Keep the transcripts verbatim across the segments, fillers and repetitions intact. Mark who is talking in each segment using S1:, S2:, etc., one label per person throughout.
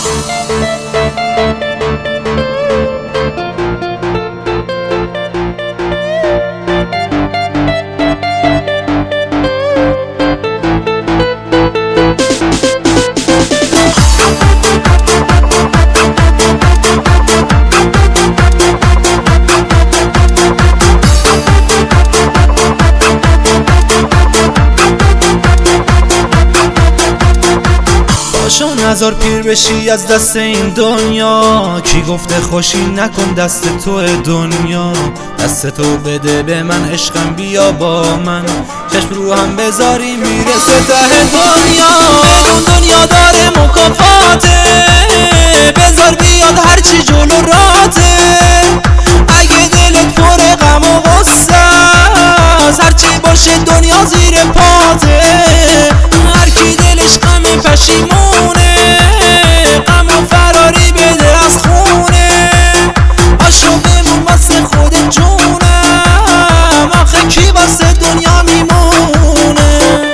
S1: پاشو نزار پیر بشی از دست این دنیا، کی گفته خوشی نکن دست تو دنیا. دست تو بده به من عشقم بیا با من، چشم رو هم بذاری میرسه ته دنیا. بدون دنیا داره مکافاته، بذار بیاد هرچی جلو راته. اگه دلت پر غم و غصه است، هرچی باشه دنیا زیر پاته. هر کی دلش غم پشیمونه، غم و فراری بده از خونه. آشو بمون واسه خود جونم، آخه کی واسه دنیا میمونه.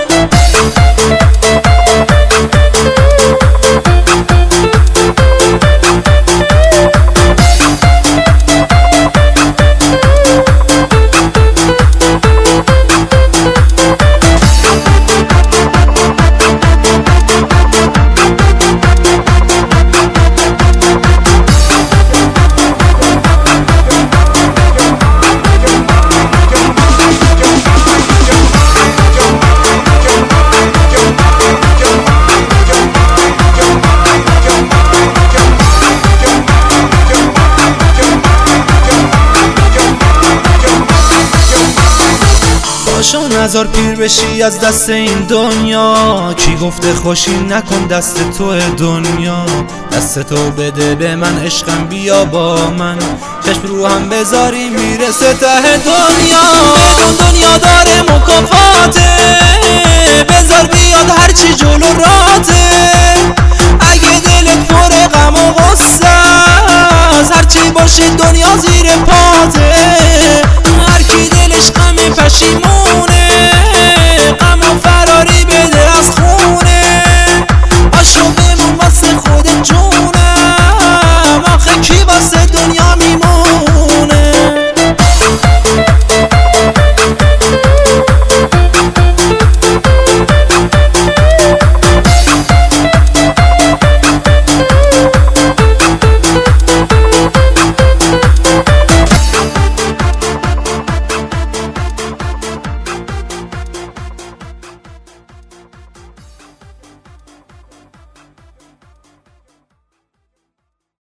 S1: پاشو نزار پیر بشی از دست این دنیا، کی گفته خوشی نکن دست تو دنیا. دست تو بده به من عشقم بیا با من، چشم رو هم بذاری میرسه ته دنیا. بدون دنیا داره مکافاته، بذار بیاد هرچی جلو راته. اگه دلت پر غم و غصه است، هرچی باشه دنیا زیر پاته. هر کی دلش غم پشیمونه،